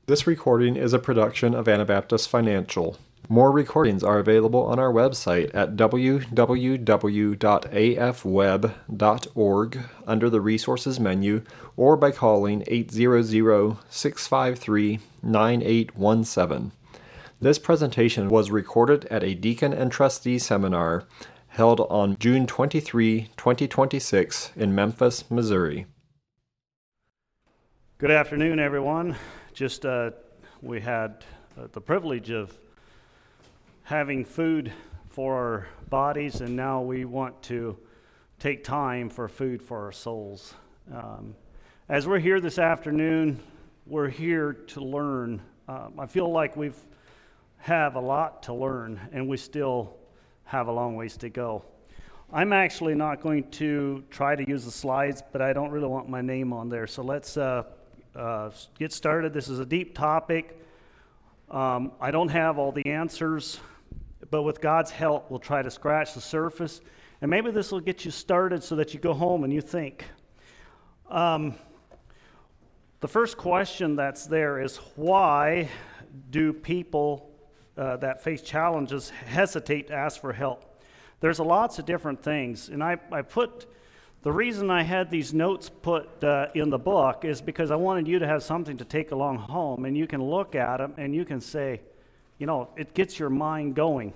This recording is a production of Anabaptist Financial. More recordings are available on our website at www.afweb.org under the Resources menu or by calling 800-653-9817. This presentation was recorded at a Deacon and Trustee seminar held on June 23, 2026 in Memphis, Missouri. Good afternoon, everyone. We had the privilege of having food for our bodies, and now we want to take time for food for our souls. As we're here this afternoon, we're here to learn. I feel like we have a lot to learn, and we still have a long ways to go. I'm actually not going to try to use the slides, but I don't really want my name on there, so let's get started. This is a deep topic. I don't have all the answers, but with God's help, we'll try to scratch the surface, and maybe this will get you started so that you go home and you think. The first question that's there is, why do people that face challenges hesitate to ask for help? There's lots of different things, and I put the reason I had these notes put in the book is because I wanted you to have something to take along home, and you can look at them and you can say, it gets your mind going.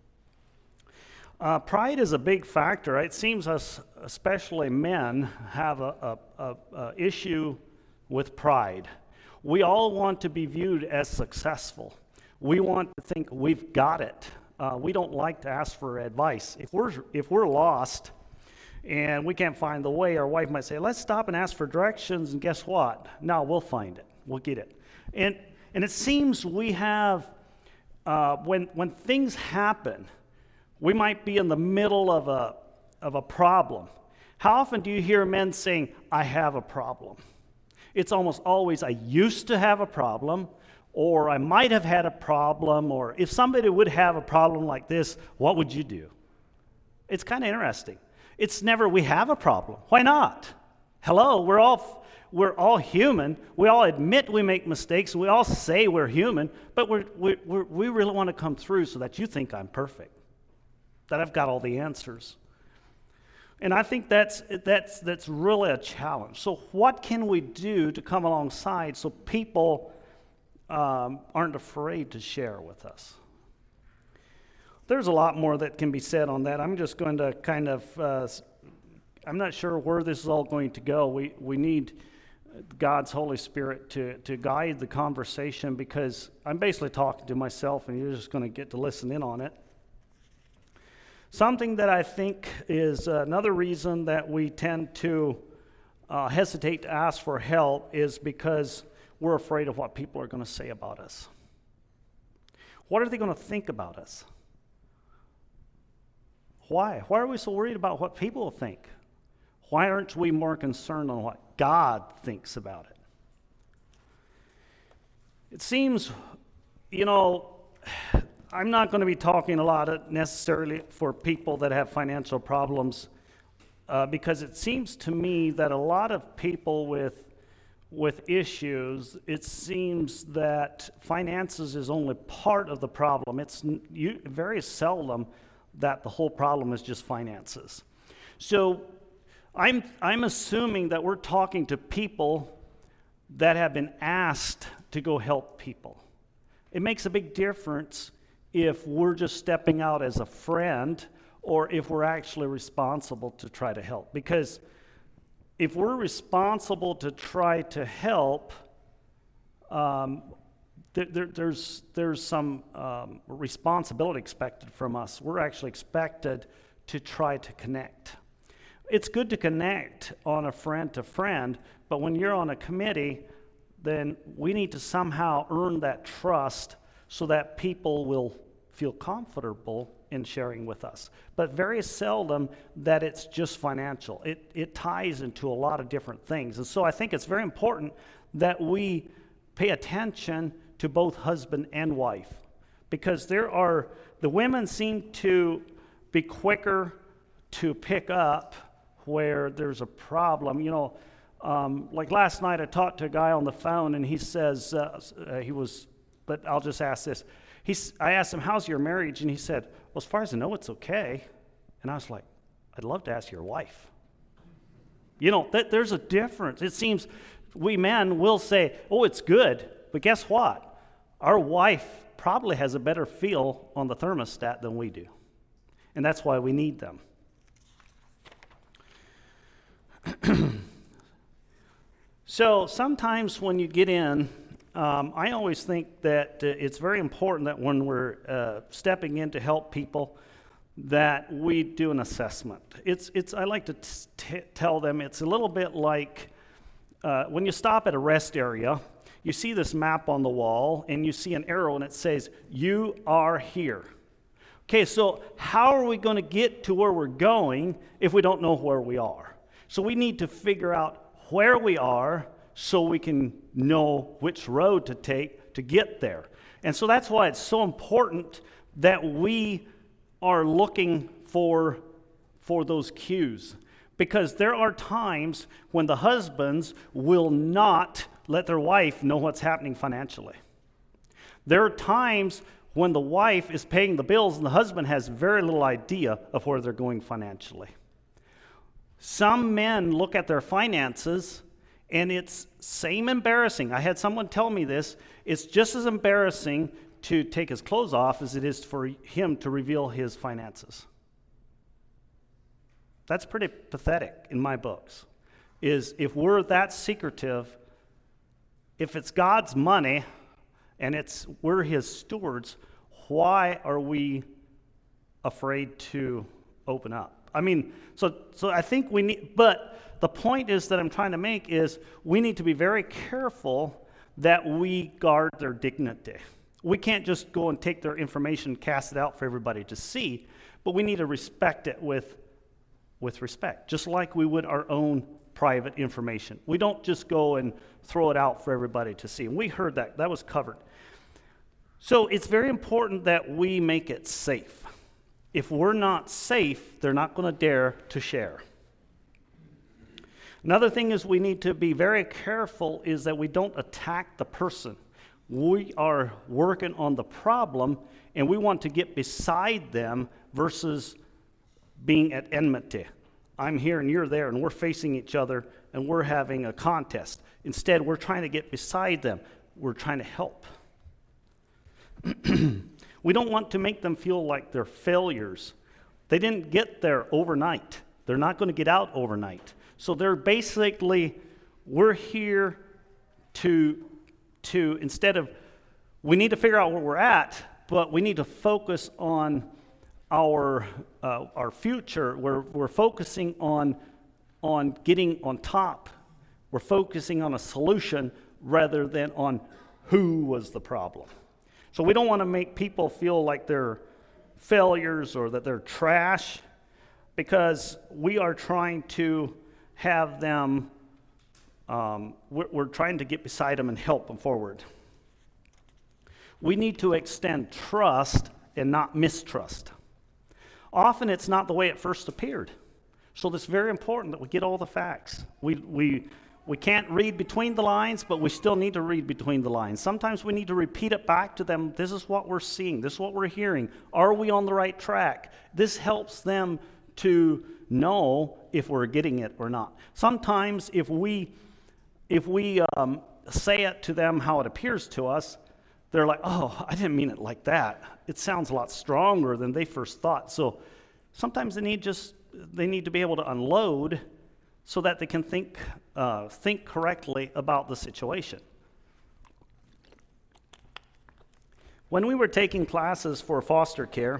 Pride is a big factor. It seems us, especially men, have a issue with pride. We all want to be viewed as successful. We want to think we've got it. We don't like to ask for advice. If we're lost and we can't find the way, our wife might say, let's stop and ask for directions, and guess what? No, we'll find it. We'll get it. And it seems we have, when things happen, we might be in the middle of a problem. How often do you hear men saying, I have a problem? It's almost always, I used to have a problem, or I might have had a problem, or if somebody would have a problem like this, what would you do? It's kind of interesting. It's never, we have a problem. Why not? Hello, we're all human. We all admit we make mistakes. We all say we're human, but we really want to come through so that you think I'm perfect, that I've got all the answers. And I think that's really a challenge. So what can we do to come alongside so people aren't afraid to share with us? There's a lot more that can be said on that. I'm just going to kind of, I'm not sure where this is all going to go. We need God's Holy Spirit to guide the conversation, because I'm basically talking to myself and you're just going to get to listen in on it. Something that I think is another reason that we tend to hesitate to ask for help is because we're afraid of what people are going to say about us. What are they going to think about us? Why? Why are we so worried about what people think? Why aren't we more concerned on what God thinks about it? It seems, I'm not going to be talking a lot necessarily for people that have financial problems, because it seems to me that a lot of people with issues, it seems that finances is only part of the problem. It's very seldom that the whole problem is just finances. So I'm assuming that we're talking to people that have been asked to go help people. It makes a big difference if we're just stepping out as a friend or if we're actually responsible to try to help. Because if we're responsible to try to help, there's some responsibility expected from us. We're actually expected to try to connect. It's good to connect on a friend to friend, but when you're on a committee, then we need to somehow earn that trust so that people will feel comfortable in sharing with us. But very seldom that it's just financial. It ties into a lot of different things. And so I think it's very important that we pay attention to both husband and wife, because the women seem to be quicker to pick up where there's a problem. Like last night, I talked to a guy on the phone, and he says, but I'll just ask this. I asked him, how's your marriage? And he said, well, as far as I know, it's okay. And I was like, I'd love to ask your wife. You know, there's a difference. It seems we men will say, oh, it's good. But guess what? Our wife probably has a better feel on the thermostat than we do. And that's why we need them. So sometimes when you get in, I always think that it's very important that when we're stepping in to help people, that we do an assessment. I like to tell them it's a little bit like when you stop at a rest area, you see this map on the wall, and you see an arrow, and it says, you are here. Okay, so how are we going to get to where we're going if we don't know where we are? So we need to figure out where we are so we can know which road to take to get there. And so that's why it's so important that we are looking for those cues. Because there are times when the husbands will not let their wife know what's happening financially. There are times when the wife is paying the bills and the husband has very little idea of where they're going financially. Some men look at their finances and it's same embarrassing. I had someone tell me this. It's just as embarrassing to take his clothes off as it is for him to reveal his finances. That's pretty pathetic in my books. Is if we're that secretive, if it's God's money and we're his stewards, why are we afraid to open up? I mean, so I think we need, but the point is that I'm trying to make is we need to be very careful that we guard their dignity. We can't just go and take their information, cast it out for everybody to see, but we need to respect it with respect, just like we would our own private information. We don't just go and throw it out for everybody to see. And we heard that was covered. So it's very important that we make it safe. If we're not safe, they're not going to dare to share. Another thing is we need to be very careful is that we don't attack the person. We are working on the problem, and we want to get beside them versus being at enmity. I'm here and you're there, and we're facing each other, and we're having a contest. Instead, we're trying to get beside them. We're trying to help. We don't want to make them feel like they're failures. They didn't get there overnight. They're not going to get out overnight. So they're basically, we're here to instead of, we need to figure out where we're at, but we need to focus on our future. We're focusing on getting on top. We're focusing on a solution rather than on who was the problem. So we don't want to make people feel like they're failures or that they're trash, because we are trying to have them, we're trying to get beside them and help them forward. We need to extend trust and not mistrust. Often it's not the way it first appeared. So it's very important that we get all the facts. We can't read between the lines, but we still need to read between the lines. Sometimes we need to repeat it back to them. This is what we're seeing. This is what we're hearing. Are we on the right track? This helps them to know if we're getting it or not. Sometimes if we say it to them how it appears to us, they're like, oh, I didn't mean it like that. It sounds a lot stronger than they first thought. So sometimes they need to be able to unload so that they can think correctly about the situation. When we were taking classes for foster care,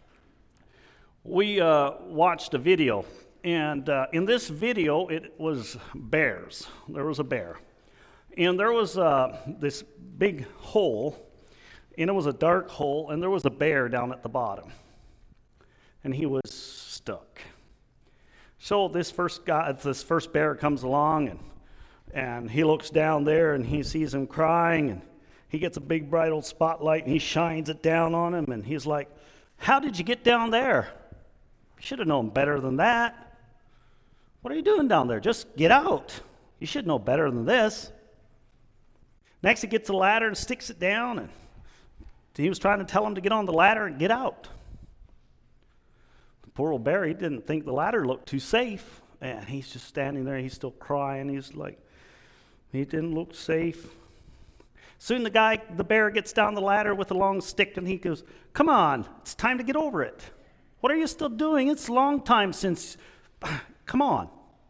we watched a video. And in this video, it was bears. There was a bear. And there was this big hole, and it was a dark hole, and there was a bear down at the bottom. And he was stuck. So this first bear comes along, and he looks down there, and he sees him crying, and he gets a big bright old spotlight, and he shines it down on him, and he's like, how did you get down there? You should have known better than that. What are you doing down there? Just get out. You should know better than this. Next, he gets the ladder and sticks it down, and he was trying to tell him to get on the ladder and get out. The poor old bear, he didn't think the ladder looked too safe, and he's just standing there. He's still crying. He's like, he didn't look safe. Soon the bear gets down the ladder with a long stick, and he goes, "Come on, it's time to get over it. What are you still doing? It's a long time since, come on."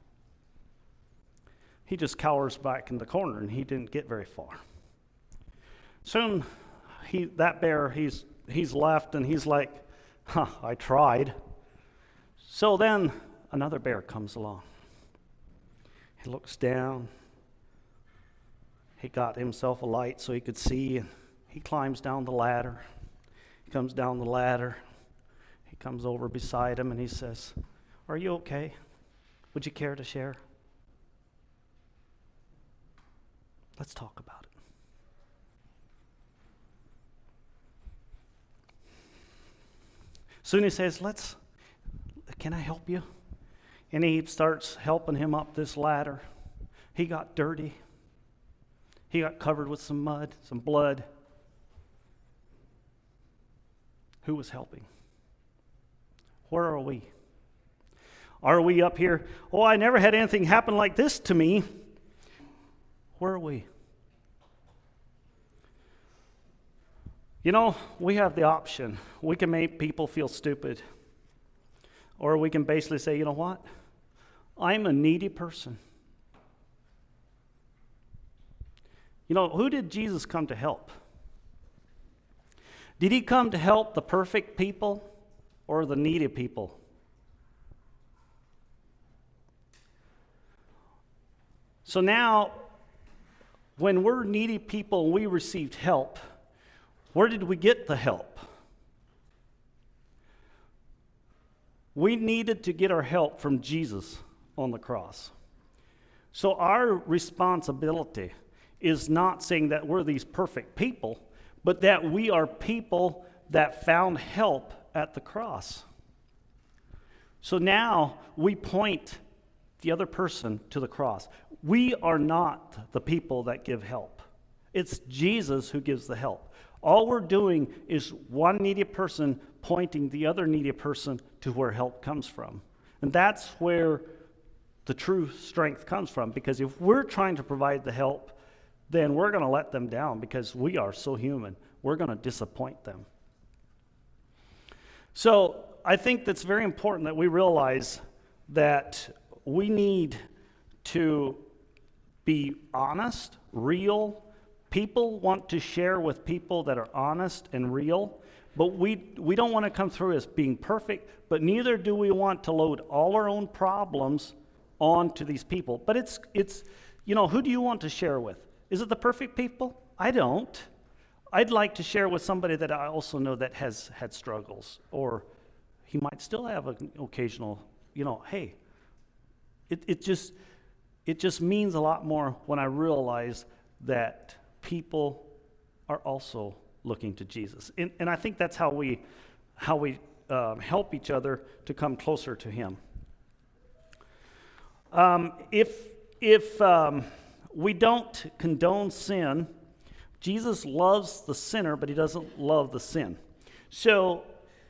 He just cowers back in the corner, and he didn't get very far. Soon, that bear, he's left, and he's like, I tried. So then another bear comes along. He looks down. He got himself a light so he could see, and he climbs down the ladder. He comes down the ladder. He comes over beside him, and he says, "Are you okay? Would you care to share? Let's talk about it." Soon he says, "Can I help you?" And he starts helping him up this ladder. He got dirty. He got covered with some mud, some blood. Who was helping? Where are we? Are we up here? "Oh, I never had anything happen like this to me." Where are we? You know, we have the option. We can make people feel stupid. Or we can basically say, "You know what? I'm a needy person." You know, who did Jesus come to help? Did he come to help the perfect people or the needy people? So now, when we're needy people and we received help, where did we get the help? We needed to get our help from Jesus on the cross. So our responsibility is not saying that we're these perfect people, but that we are people that found help at the cross. So now we point the other person to the cross. We are not the people that give help. It's Jesus who gives the help. All we're doing is one needy person pointing the other needy person to where help comes from. And that's where the true strength comes from. Because if we're trying to provide the help, then we're going to let them down because we are so human. We're going to disappoint them. So I think that's very important that we realize that we need to be honest, real. People want to share with people that are honest and real, but we don't want to come through as being perfect, but neither do we want to load all our own problems onto these people. But it's you know, who do you want to share with? Is it the perfect people? I don't. I'd like to share with somebody that I also know that has had struggles, or he might still have an occasional, you know, hey, it just means a lot more when I realize that people are also looking to Jesus. And I think that's how we help each other to come closer to him. If we don't condone sin, Jesus loves the sinner, but he doesn't love the sin. So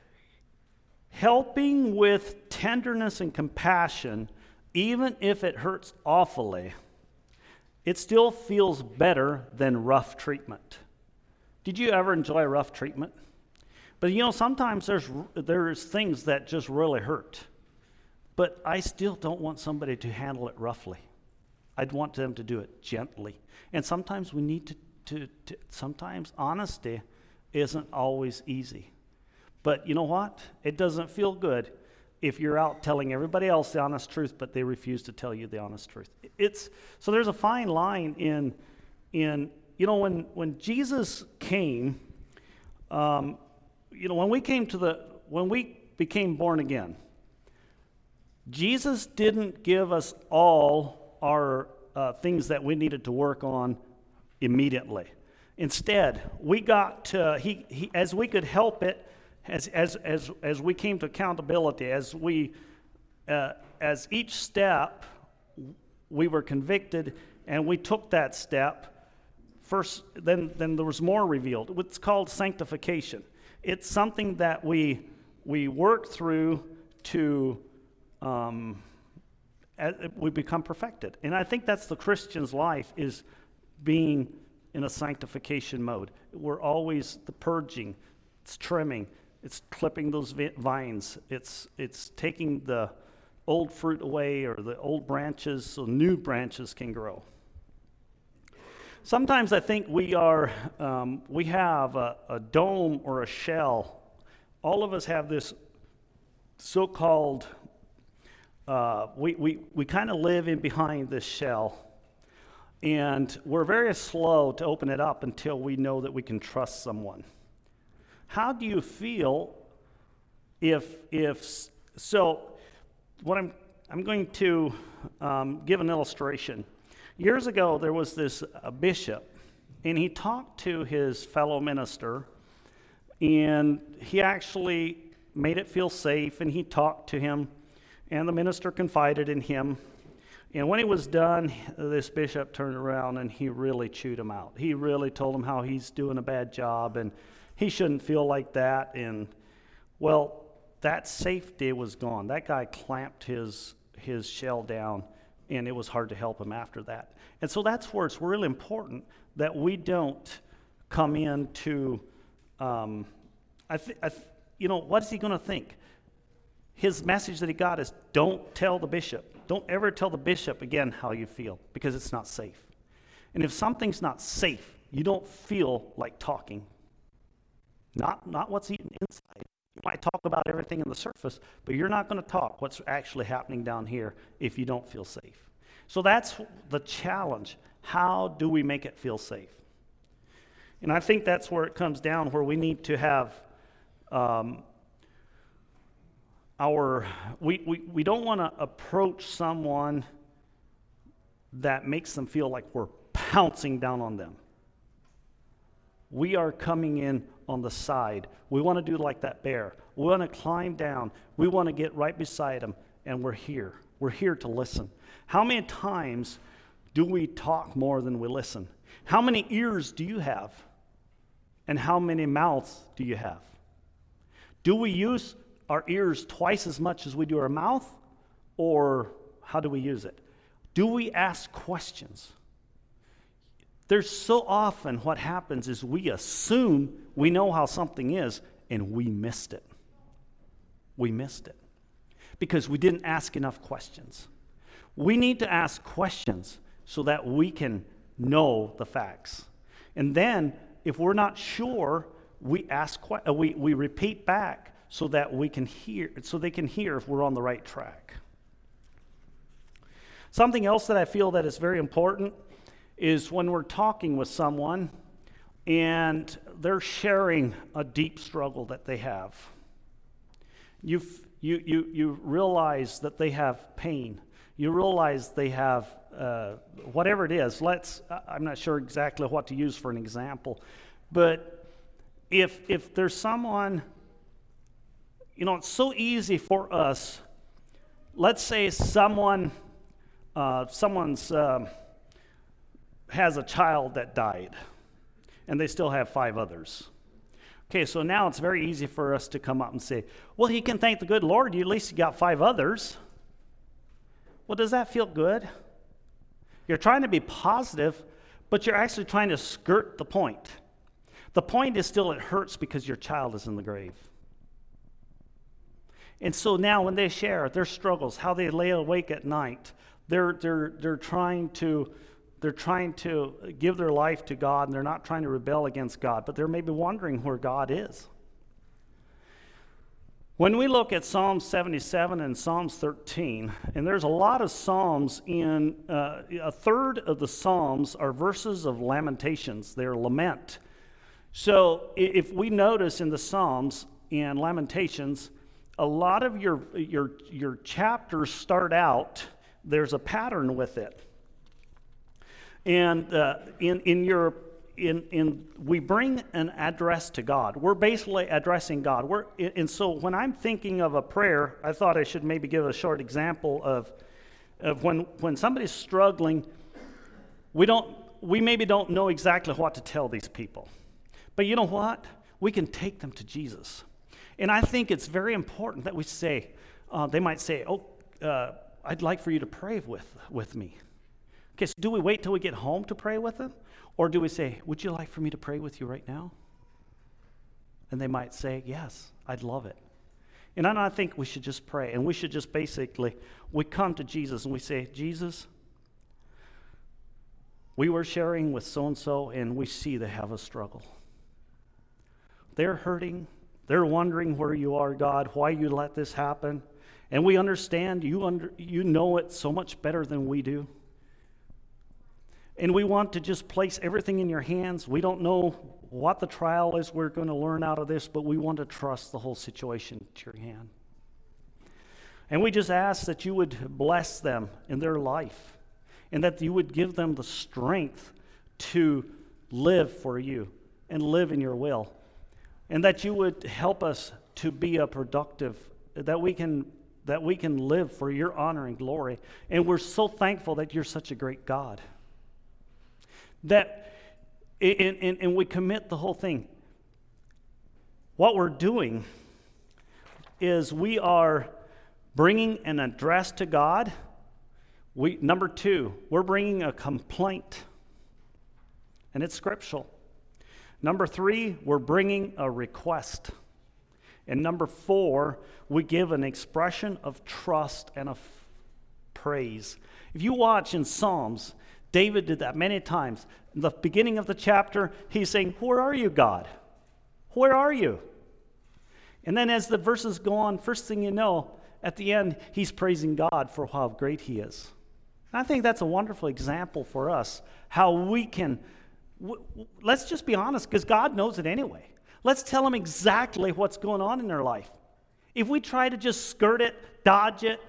helping with tenderness and compassion, even if it hurts awfully, it still feels better than rough treatment. Did you ever enjoy rough treatment? But you know, sometimes there's things that just really hurt. But I still don't want somebody to handle it roughly. I'd want them to do it gently. And sometimes we need to sometimes honesty isn't always easy. But you know what? It doesn't feel good if you're out telling everybody else the honest truth, but they refuse to tell you the honest truth. So there's a fine line in you know, when Jesus came, you know, when we became born again, Jesus didn't give us all our things that we needed to work on immediately. Instead, we got he as we could help it, as we came to accountability, as each step we were convicted, and we took that step. First, then there was more revealed. It's called sanctification. It's something that we work through to we become perfected. And I think that's the Christian's life, is being in a sanctification mode. We're always the purging, it's trimming, it's clipping those vines, it's taking the old fruit away or the old branches so new branches can grow. Sometimes I think we have a dome or a shell. All of us have this so-called, we kind of live in behind this shell, and we're very slow to open it up until we know that we can trust someone. How do you feel so what I'm going to give an illustration. Years ago, there was this bishop, and he talked to his fellow minister, and he actually made it feel safe, and he talked to him, and the minister confided in him. And when he was done, this bishop turned around and he really chewed him out. He really told him how he's doing a bad job and he shouldn't feel like that. And, well, that safety was gone. That guy clamped his shell down, and it was hard to help him after that. And so that's where it's really important that we don't come into, what is he going to think? His message that he got is, don't tell the bishop. Don't ever tell the bishop again how you feel, because it's not safe. And if something's not safe, you don't feel like talking. Not what's eaten inside. You might talk about everything in the surface, but you're not going to talk what's actually happening down here if you don't feel safe. So that's the challenge. How do we make it feel safe? And I think that's where it comes down, where we need to have we don't want to approach someone that makes them feel like we're pouncing down on them. We are coming in on the side. We want to do like that bear. We want to climb down. We want to get right beside them, and we're here. We're here to listen. How many times do we talk more than we listen? How many ears do you have? And how many mouths do you have? Do we use our ears twice as much as we do our mouth, or how do we use it? Do we ask questions? There's so often what happens is we assume we know how something is, and we missed it. We missed it because we didn't ask enough questions. We need to ask questions so that we can know the facts. And then if we're not sure, we repeat back so that we can hear, so they can hear if we're on the right track. Something else that I feel that is very important is when we're talking with someone and they're sharing a deep struggle that they have. You realize that they have pain. You realize they have whatever it is. I'm not sure exactly what to use for an example, but if there's someone, it's so easy for us. Let's say someone's has a child that died, and they still have 5 others. Okay, so now it's very easy for us to come up and say, well, he can thank the good Lord, at least he got 5 others. Well, does that feel good? You're trying to be positive, but you're actually trying to skirt the point. The point is still it hurts because your child is in the grave. And so now when they share their struggles, how they lay awake at night, they're trying to give their life to God, and they're not trying to rebel against God, but they're maybe wondering where God is. When we look at Psalms 77 and Psalms 13, and there's a lot of Psalms in, a third of the Psalms are verses of lamentations. They're lament. So if we notice in the Psalms and Lamentations, a lot of your chapters start out, there's a pattern with it. And we bring an address to God. We're basically addressing God. And so when I'm thinking of a prayer, I thought I should maybe give a short example of When somebody's struggling, we maybe don't know exactly what to tell these people. But you know what? We can take them to Jesus. And I think it's very important that we say, they might say, I'd like for you to pray with me. Okay, so do we wait till we get home to pray with them? Or do we say, would you like for me to pray with you right now? And they might say, yes, I'd love it. And I think we should just pray. And we should just basically, we come to Jesus and we say, Jesus, we were sharing with so-and-so and we see they have a struggle. They're hurting. They're wondering where you are, God, why you let this happen. And we understand, you know it so much better than we do. And we want to just place everything in your hands. We don't know what the trial is we're going to learn out of this, but we want to trust the whole situation to your hand. And we just ask that you would bless them in their life and that you would give them the strength to live for you and live in your will. And that you would help us to be a productive, that we can live for your honor and glory. And we're so thankful that you're such a great God. And we commit the whole thing. What we're doing is we are bringing an address to God. Number 2, we're bringing a complaint, and it's scriptural. Number 3, we're bringing a request. And number 4, we give an expression of trust and of praise. If you watch in Psalms, David did that many times. In the beginning of the chapter, he's saying, where are you, God? Where are you? And then as the verses go on, first thing you know, at the end, he's praising God for how great he is. And I think that's a wonderful example for us, how we can, let's just be honest, because God knows it anyway. Let's tell him exactly what's going on in their life. If we try to just skirt it, dodge it,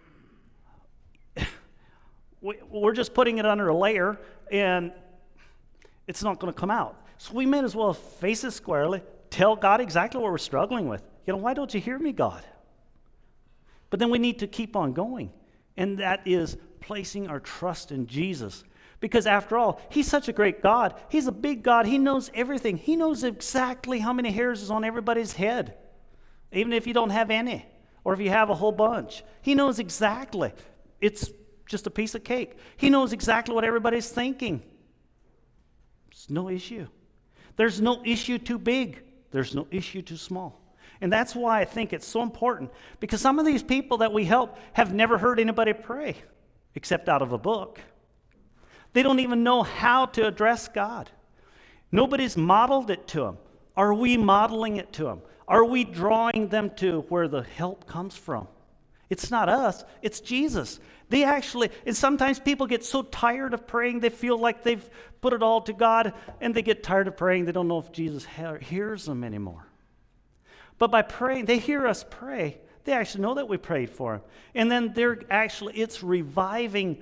we're just putting it under a layer, and it's not going to come out. So we may as well face it squarely, tell God exactly what we're struggling with. Why don't you hear me, God? But then we need to keep on going, and that is placing our trust in Jesus. Because after all, he's such a great God. He's a big God. He knows everything. He knows exactly how many hairs is on everybody's head, even if you don't have any, or if you have a whole bunch. He knows exactly. It's just a piece of cake. He knows exactly what everybody's thinking. There's no issue. There's no issue too big. There's no issue too small. And that's why I think it's so important, because some of these people that we help have never heard anybody pray except out of a book. They don't even know how to address God. Nobody's modeled it to them. Are we modeling it to them? Are we drawing them to where the help comes from? It's not us, it's Jesus. And sometimes people get so tired of praying, they feel like they've put it all to God, and they get tired of praying. They don't know if Jesus hears them anymore. But by praying, they hear us pray. They actually know that we prayed for them. And then it's reviving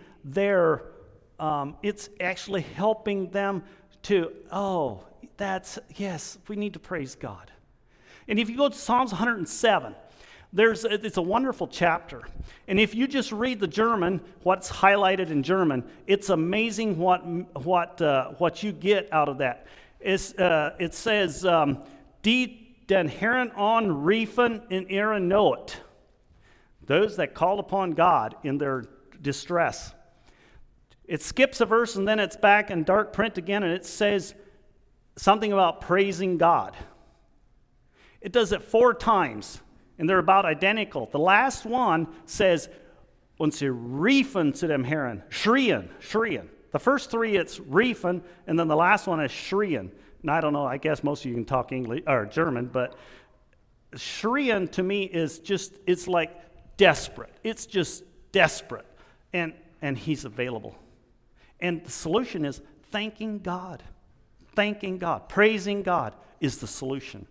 it's actually helping them to, yes, we need to praise God. And if you go to Psalms 107, it's a wonderful chapter. And if you just read the German, what's highlighted in German, it's amazing what you get out of that. It says, Die den Herrn anrufen in ihrer Not. Those that call upon God in their distress. It skips a verse and then it's back in dark print again, and it says something about praising God. It does it 4 times. And they're about identical. The last one says, "Und sie riefen zu dem Herrn," schrien. The first 3, it's riefen, and then the last one is schrien. And I don't know, I guess most of you can talk English or German, but schrien to me is just, it's like desperate. It's just desperate. And he's available. And the solution is thanking God. Thanking God. Praising God is the solution.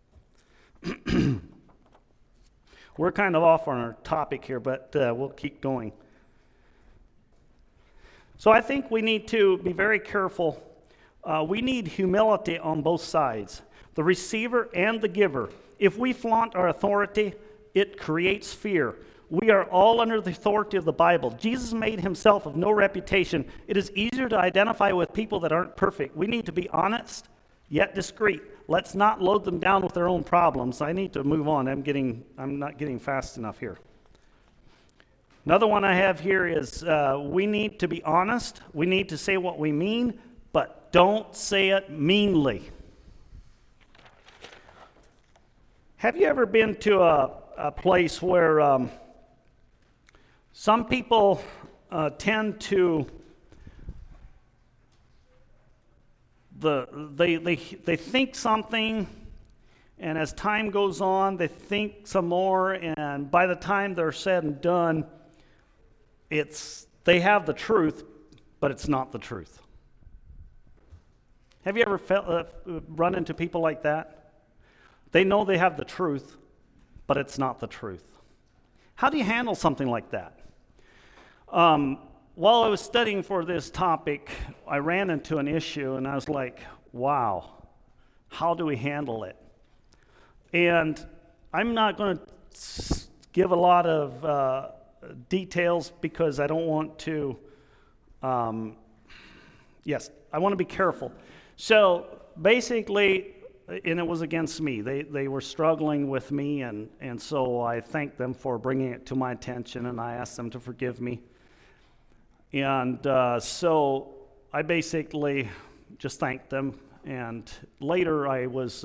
We're kind of off on our topic here, but we'll keep going. So I think we need to be very careful. We need humility on both sides, the receiver and the giver. If we flaunt our authority, it creates fear. We are all under the authority of the Bible. Jesus made himself of no reputation. It is easier to identify with people that aren't perfect. We need to be honest, yet discreet. Let's not load them down with their own problems. I need to move on. I'm not getting fast enough here. Another one I have here is we need to be honest. We need to say what we mean, but don't say it meanly. Have you ever been to a place where some people tend to they think something, and as time goes on, they think some more, and by the time they're said and done, they have the truth, but it's not the truth. Have you ever run into people like that? They know they have the truth, but it's not the truth. How do you handle something like that? While I was studying for this topic, I ran into an issue, and I was like, wow, how do we handle it? And I'm not going to give a lot of details because I don't want to, I want to be careful. So basically, and it was against me. They were struggling with me, and so I thanked them for bringing it to my attention, and I asked them to forgive me. And so I basically just thanked them. And later, I was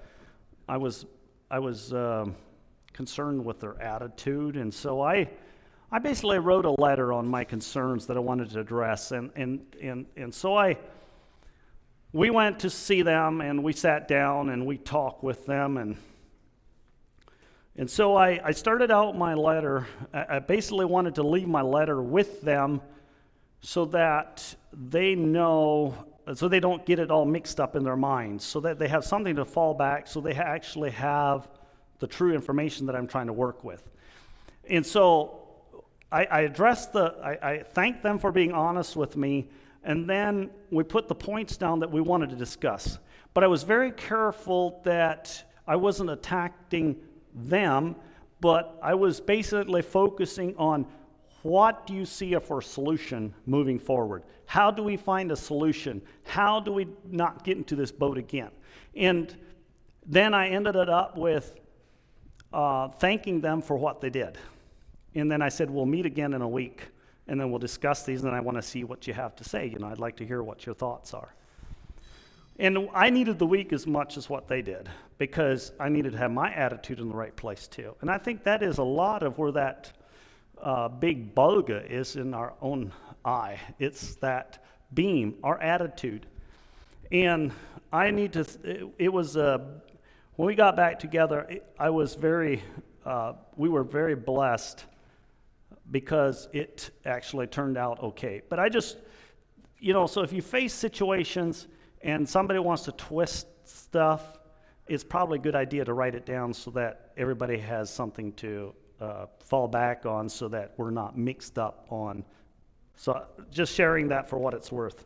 concerned with their attitude, and so I basically wrote a letter on my concerns that I wanted to address, and so we went to see them, and we sat down and we talked with them, and so I started out my letter. I basically wanted to leave my letter with them so that they know, so they don't get it all mixed up in their minds, so that they have something to fall back, so they actually have the true information that I'm trying to work with. And so I thanked them for being honest with me, and then we put the points down that we wanted to discuss. But I was very careful that I wasn't attacking them, but I was basically focusing on what do you see for a solution moving forward? How do we find a solution? How do we not get into this boat again? And then I ended it up with thanking them for what they did. And then I said, we'll meet again in a week, and then we'll discuss these, and I want to see what you have to say. I'd like to hear what your thoughts are. And I needed the week as much as what they did, because I needed to have my attitude in the right place too. And I think that is a lot of where that big bug is in our own eye. It's that beam, our attitude. And I need to, it was, when we got back together, we were very blessed because it actually turned out okay. But I just, so if you face situations and somebody wants to twist stuff, it's probably a good idea to write it down so that everybody has something to fall back on, so that we're not mixed up on. So just sharing that for what it's worth.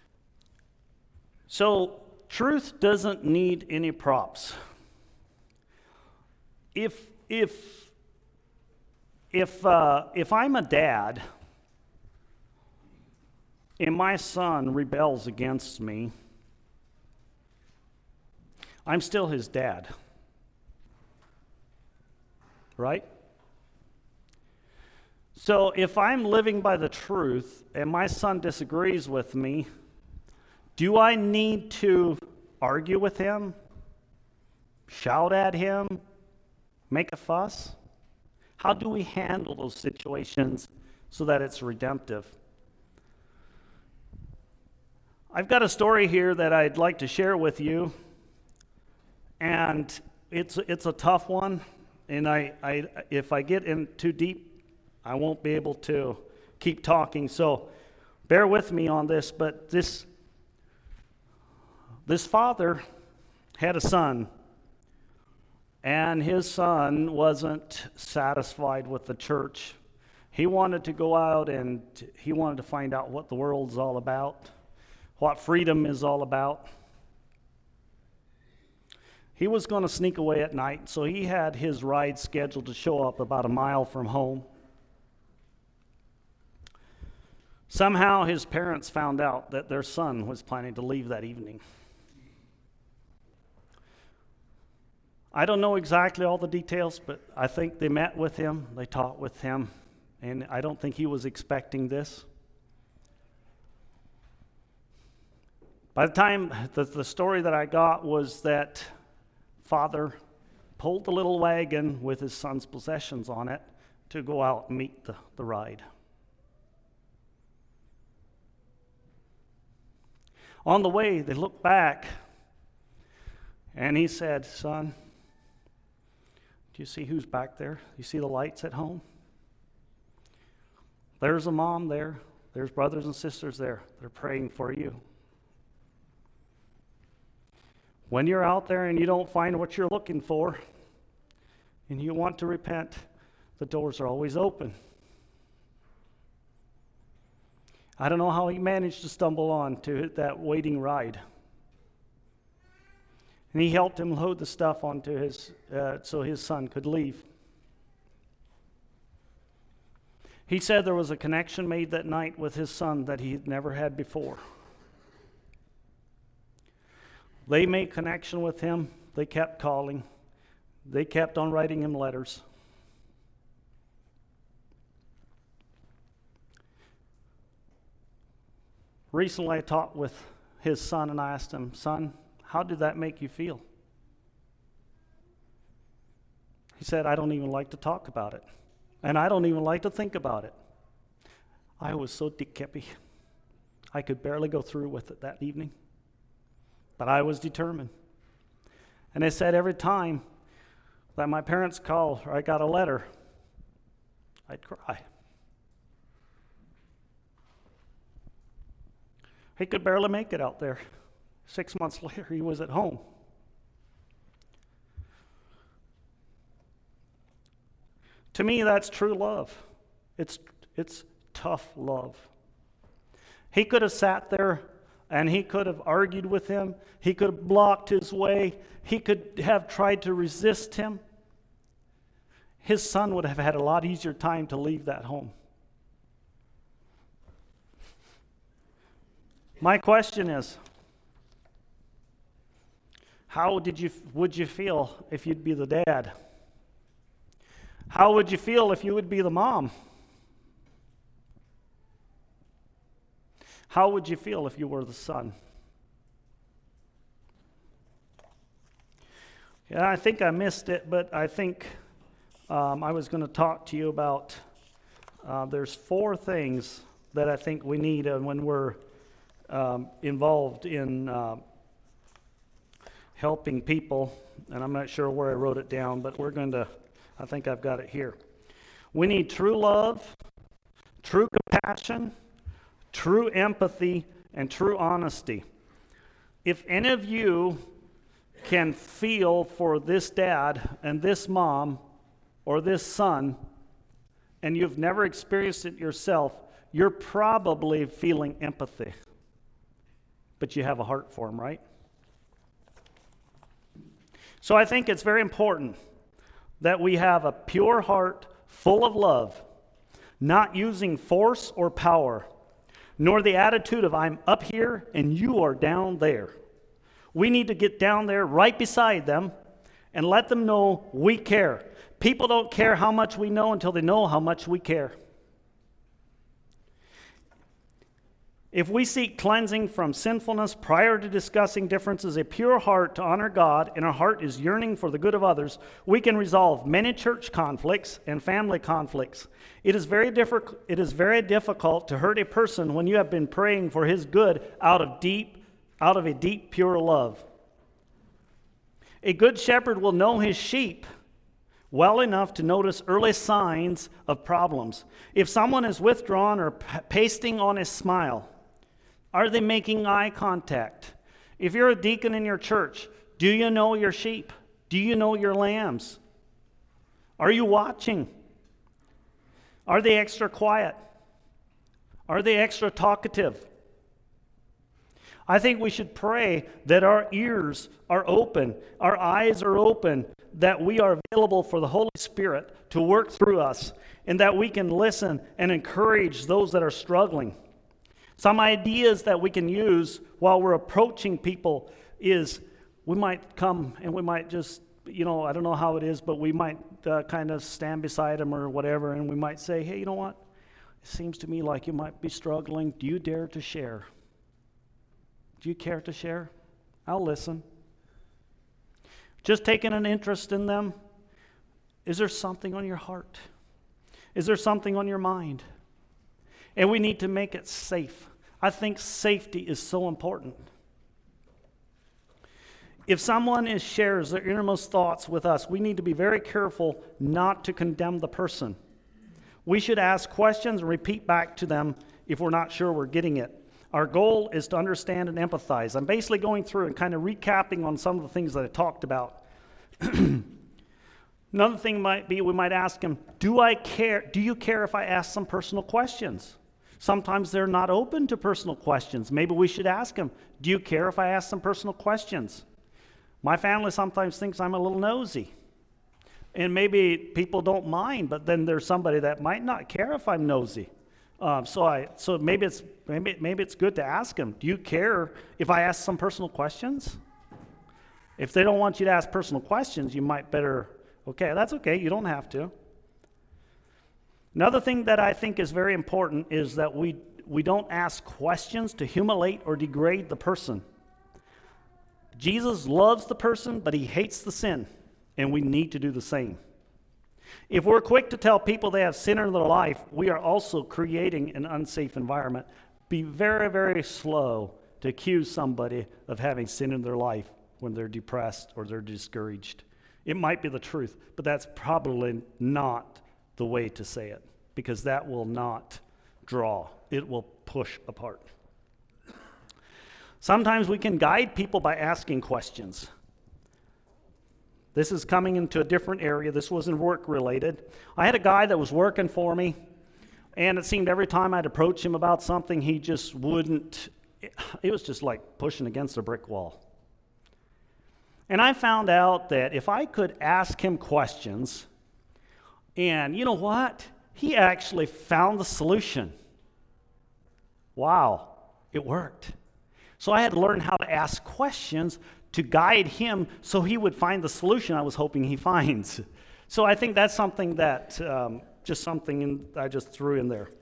So truth doesn't need any props. If I'm a dad and my son rebels against me, I'm still his dad, right? So if I'm living by the truth and my son disagrees with me, do I need to argue with him, shout at him, make a fuss? How do we handle those situations so that it's redemptive? I've got a story here that I'd like to share with you, and it's a tough one, and if I get in too deep, I won't be able to keep talking, so bear with me on this. But this father had a son, and his son wasn't satisfied with the church. He wanted to go out and he wanted to find out what the world's all about, what freedom is all about. He was going to sneak away at night, so he had his ride scheduled to show up about a mile from home. Somehow his parents found out that their son was planning to leave that evening. I don't know exactly all the details, but I think they met with him, they talked with him, and I don't think he was expecting this. By the time, the story that I got was that father pulled the little wagon with his son's possessions on it to go out and meet the ride. On the way, they looked back, and he said, "Son, do you see who's back there? You see the lights at home? There's a mom there. There's brothers and sisters there. They're praying for you. When you're out there and you don't find what you're looking for, and you want to repent, the doors are always open." I don't know how he managed to stumble on to that waiting ride. And he helped him load the stuff onto his, so his son could leave. He said there was a connection made that night with his son that he had never had before. They made connection with him. They kept calling. They kept on writing him letters. Recently, I talked with his son and I asked him, "Son, how did that make you feel?" He said, "I don't even like to talk about it. And I don't even like to think about it. I was so dick-kippy. I could barely go through with it that evening. But I was determined." And he said every time that my parents called or I got a letter, I'd cry. He could barely make it out there. 6 months later, he was at home. To me, that's true love. It's tough love. He could have sat there and he could have argued with him. He could have blocked his way. He could have tried to resist him. His son would have had a lot easier time to leave that home. My question is, how would you feel if you'd be the dad? How would you feel if you would be the mom? How would you feel if you were the son? Yeah, I think I missed it, but I think I was going to talk to you about, there's 4 things that I think we need when we're involved in helping people, and I'm not sure where I wrote it down, but I think I've got it here. We need true love, true compassion, true empathy, and true honesty. If any of you can feel for this dad and this mom or this son, and you've never experienced it yourself, you're probably feeling empathy. But you have a heart for them, right? So I think it's very important that we have a pure heart full of love, not using force or power, nor the attitude of I'm up here and you are down there. We need to get down there right beside them and let them know we care. People don't care how much we know until they know how much we care. If we seek cleansing from sinfulness prior to discussing differences, a pure heart to honor God, and our heart is yearning for the good of others, we can resolve many church conflicts and family conflicts. It is very difficult to hurt a person when you have been praying for his good out of a deep, pure love. A good shepherd will know his sheep well enough to notice early signs of problems. If someone is withdrawn or pasting on a smile, are they making eye contact? If you're a deacon in your church, do you know your sheep? Do you know your lambs? Are you watching? Are they extra quiet? Are they extra talkative? I think we should pray that our ears are open, our eyes are open, that we are available for the Holy Spirit to work through us, and that we can listen and encourage those that are struggling. Some ideas that we can use while we're approaching people is we might come and we might just, I don't know how it is, but we might kind of stand beside them or whatever, and we might say, hey, you know what? It seems to me like you might be struggling. Do you dare to share? Do you care to share? I'll listen. Just taking an interest in them. Is there something on your heart? Is there something on your mind? And we need to make it safe. I think safety is so important. If someone shares their innermost thoughts with us, we need to be very careful not to condemn the person. We should ask questions and repeat back to them if we're not sure we're getting it. Our goal is to understand and empathize. I'm basically going through and kind of recapping on some of the things that I talked about. Another thing might be we might ask them, do you care if I ask some personal questions? Sometimes they're not open to personal questions. Maybe we should ask them, do you care if I ask some personal questions? My family sometimes thinks I'm a little nosy. And maybe people don't mind, but then there's somebody that might not care if I'm nosy. So maybe it's good to ask them, do you care if I ask some personal questions? If they don't want you to ask personal questions, you might better, okay, that's okay, you don't have to. Another thing that I think is very important is that we don't ask questions to humiliate or degrade the person. Jesus loves the person, but he hates the sin, and we need to do the same. If we're quick to tell people they have sin in their life, we are also creating an unsafe environment. Be very, very slow to accuse somebody of having sin in their life when they're depressed or they're discouraged. It might be the truth, but that's probably not the way to say it, because that will not draw. It will push apart. Sometimes we can guide people by asking questions. This is coming into a different area. This wasn't work related. I had a guy that was working for me, and it seemed every time I'd approach him about something, he just wouldn't. It was just like pushing against a brick wall. And I found out that if I could ask him questions, and you know what? He actually found the solution. Wow, it worked. So I had to learn how to ask questions to guide him so he would find the solution I was hoping he finds. So I think that's something that, I just threw in there.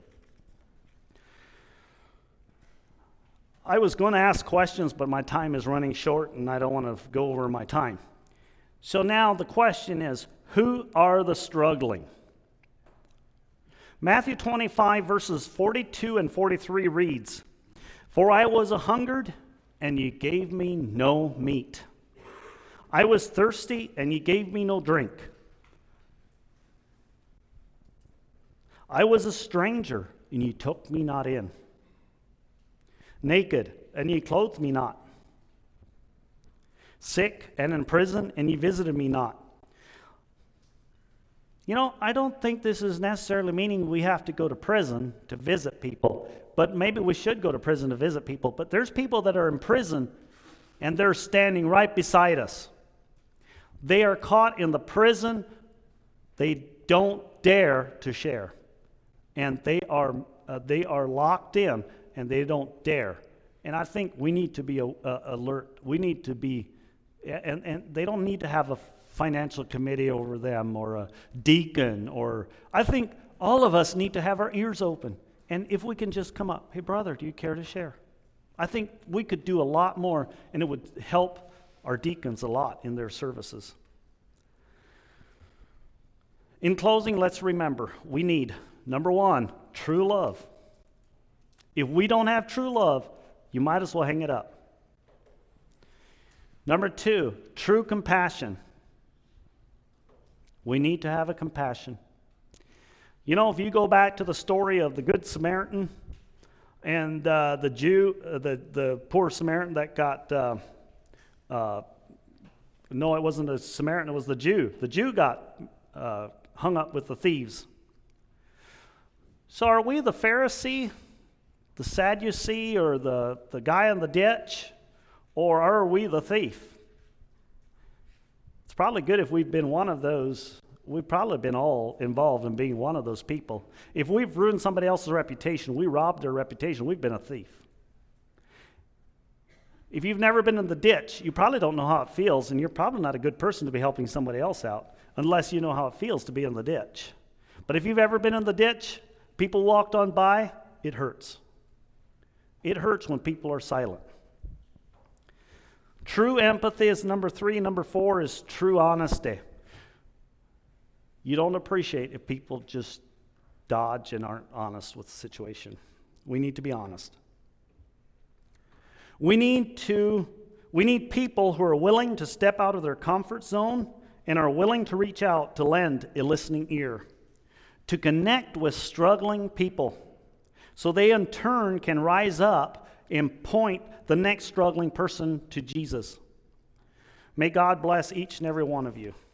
I was going to ask questions, but my time is running short and I don't want to go over my time. So now the question is, who are the struggling? Matthew 25 verses 42 and 43 reads, "For I was a-hungered, and ye gave me no meat. I was thirsty, and ye gave me no drink. I was a stranger, and ye took me not in. Naked, and ye clothed me not. Sick and in prison, and ye visited me not." I don't think this is necessarily meaning we have to go to prison to visit people, but maybe we should go to prison to visit people. But there's people that are in prison, and they're standing right beside us. They are caught in the prison. They don't dare to share, and they are locked in, and they don't dare. And I think we need to be alert. We need to be, and they don't need to have a financial committee over them or a deacon, or I think all of us need to have our ears open. And if we can just come up, "Hey brother, do you care to share?" I think we could do a lot more, and it would help our deacons a lot in their services. In closing, let's remember, we need, number one, true love. If we don't have true love, you might as well hang it up. Number two, true compassion. We need to have a compassion. If you go back to the story of the Good Samaritan and the Jew, the poor Samaritan that got, no, it wasn't a Samaritan, it was the Jew. The Jew got hung up with the thieves. So are we the Pharisee the Sadducee or the guy in the ditch, or are we the thief? It's probably good if we've been one of those. We've probably been all involved in being one of those people. If we've ruined somebody else's reputation, we robbed their reputation, we've been a thief. If you've never been in the ditch, you probably don't know how it feels, and you're probably not a good person to be helping somebody else out unless you know how it feels to be in the ditch. But if you've ever been in the ditch, people walked on by, it hurts. It hurts when people are silent. True empathy is number 3. Number 4 is true honesty. You don't appreciate if people just dodge and aren't honest with the situation. We need to be honest. We need people who are willing to step out of their comfort zone and are willing to reach out to lend a listening ear, to connect with struggling people, so they in turn can rise up and point the next struggling person to Jesus. May God bless each and every one of you.